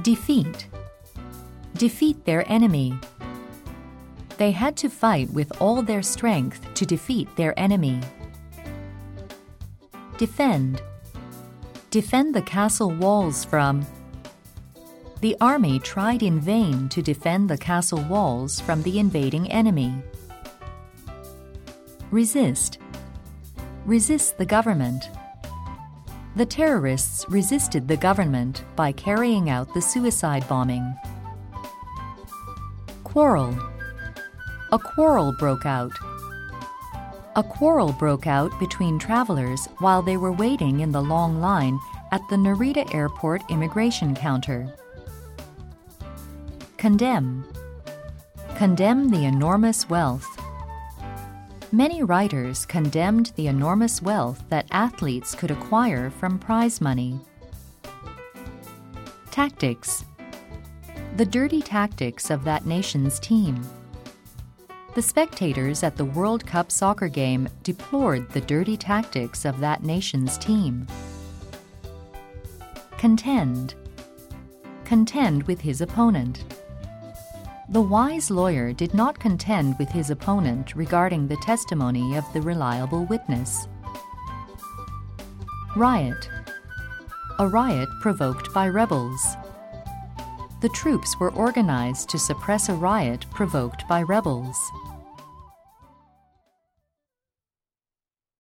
Defeat. Defeat their enemy. They had to fight with all their strength to defeat their enemy. Defend. Defend the castle walls from. The army tried in vain to defend the castle walls from the invading enemy. Resist. Resist the government. The terrorists resisted the government by carrying out the suicide bombing. Quarrel. A quarrel broke out. A quarrel broke out between travelers while they were waiting in the long line at the Narita Airport immigration counter. Condemn. Condemn the enormous wealth. Many writers condemned the enormous wealth that athletes could acquire from prize money. Tactics. The dirty tactics of that nation's team. The spectators at the World Cup soccer game deplored the dirty tactics of that nation's team. Contend. Contend with his opponent. The wise lawyer did not contend with his opponent regarding the testimony of the reliable witness. Riot. A riot provoked by rebels. The troops were organized to suppress a riot provoked by rebels.